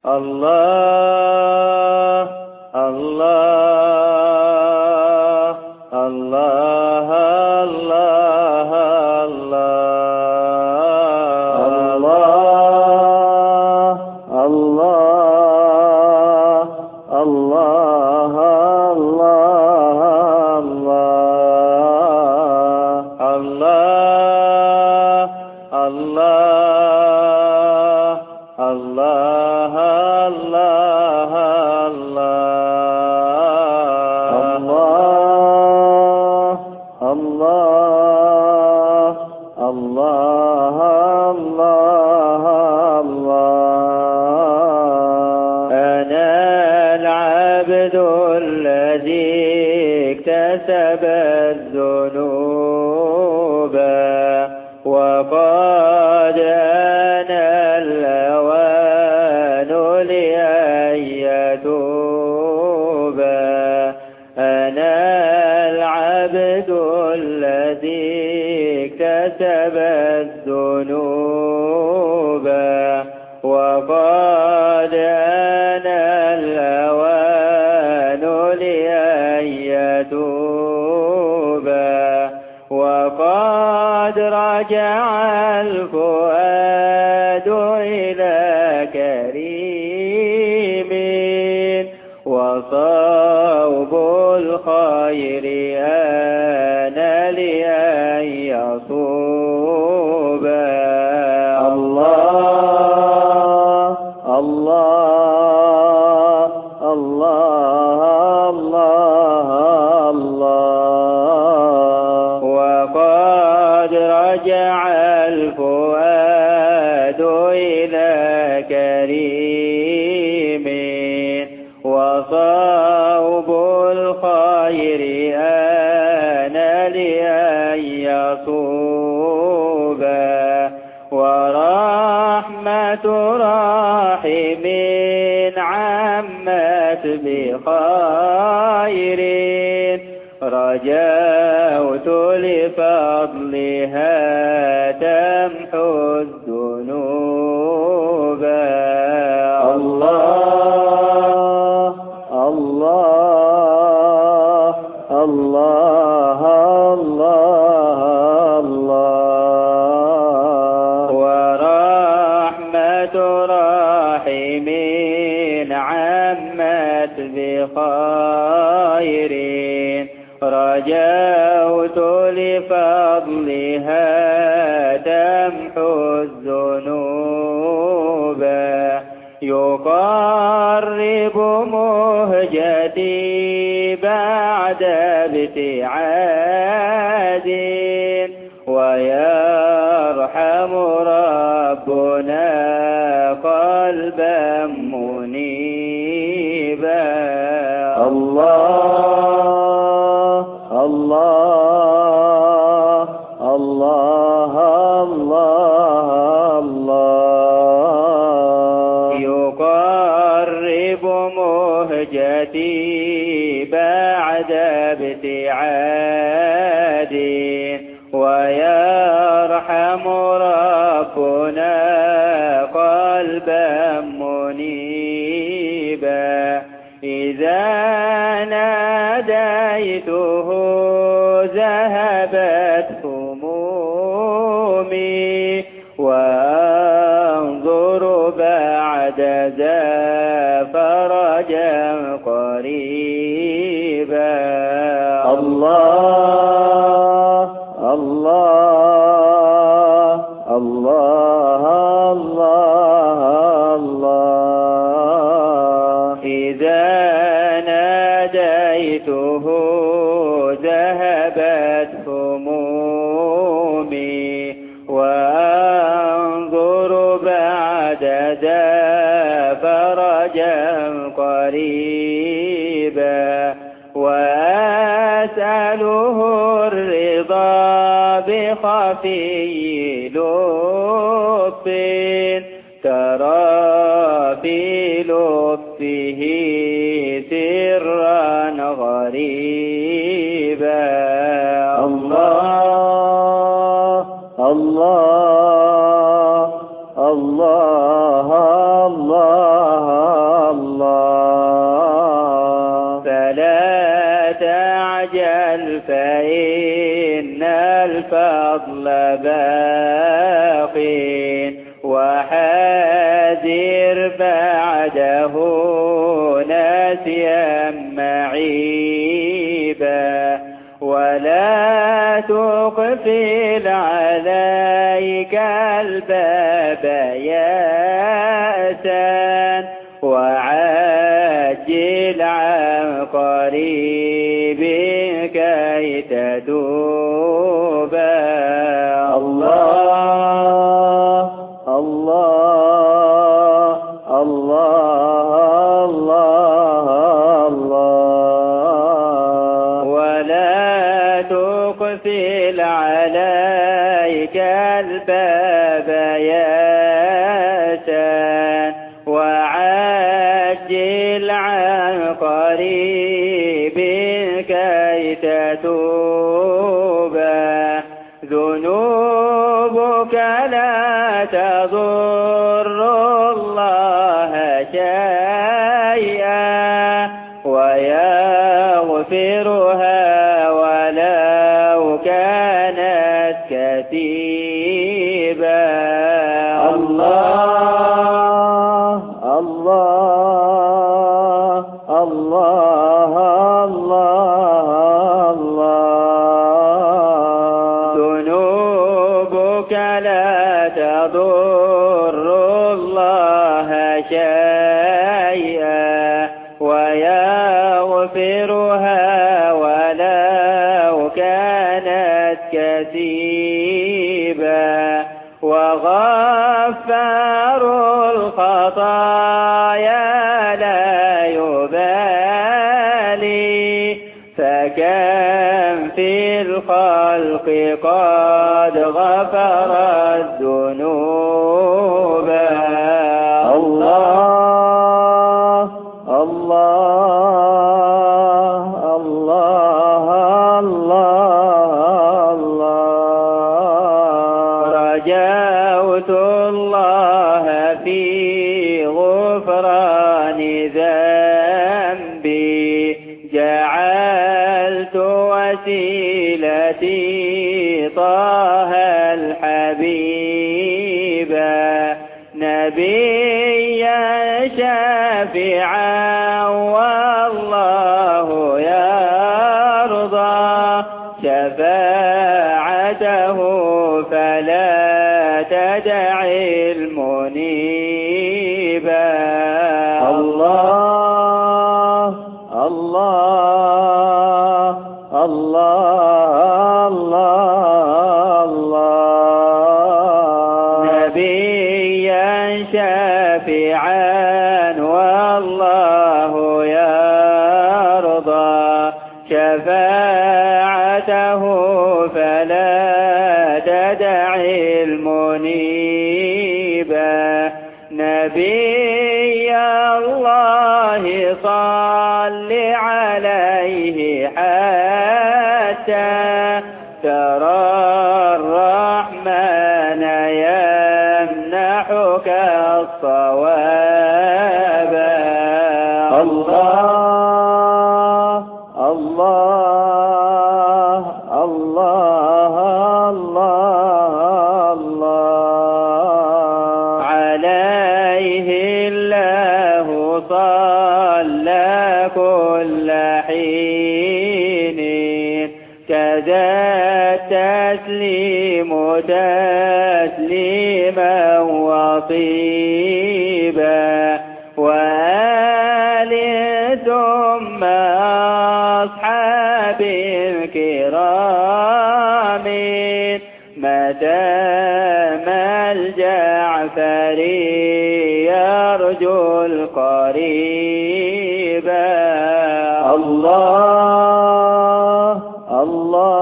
الله الله الله الله الله الله الله اكتسب الذنوب وقد آن الأوان لأن يتوب. أنا العبد الذي اكتسب الذنوب وقد آن الأوان لأن يتوب. وقد رجع الفؤاد إلى كريم وصوب الخير آن لأن يصوب. الله الله الله الله. وقد رجع الفؤاد إلى كريم وصوب الخير آن لأن يصوب. ورحمة راحم عمت بخير رجوت لفضلها تمحو الذنوب. الله الله الله الله الله. ورحمة راحم عمت بخير رجوت لفضلها تمحو الذنوب. يقرب مهجتي بعد ابتعاد ويرحم ربنا قلبا منيبا. الله الله الله الله الله. يقرب مهجتي بعد ابتعاد ويرحم ربنا قلبا منيبا. إذا ناديته ذهبت همومي وأنظر بعد ذا فرجا قريبا. الله الله الله الله الله. إذا ناديته ذهبت همومي وأنظر بعد ذا فرجا قريبا. وأسأله الرضا بخفي لطف ترى في لطفه سرا غريبا. الله الله الله الله فضل باق وحاذر بعده ناسيا معيبا ولا تقفل عليك الباب يأسا وعجل عن قريب كي تتوب. الله الله الله الله الله ولا تقفل عليك الباب يأسا وعجل عن قريب كي تتوب. ذنوبك لا تضر الله شيئا ويغفرها ولو كانت كتيبا. الله الله الله الله الله ذنوبك لا تضر الله شيئا ويغفرها ولو كانت كتيبا. وغفار الخطايا لا يبالي فكم في الخلق قد غفر الذنوب. الله الله الله الله الله رجوت الله في غفران ذنبي جعلت وسيلتي طه الحبيبا نبيا شافعا والله يرضى شفاعته فلا تدع المنيبا. الله الله الله الله الله نبيا شافعا والله يرضى شفاعته فلا تدع المنيبا. نبي الله صل عليه حتى ترى الرحمن يمنحك الصواب. الله الله الله الله الله عليه الله صلى كل حين كذا التسليم تسليما وطيبا وآل ثم أصحاب كرام متى ما الجعفر يرجو القريب. الله الله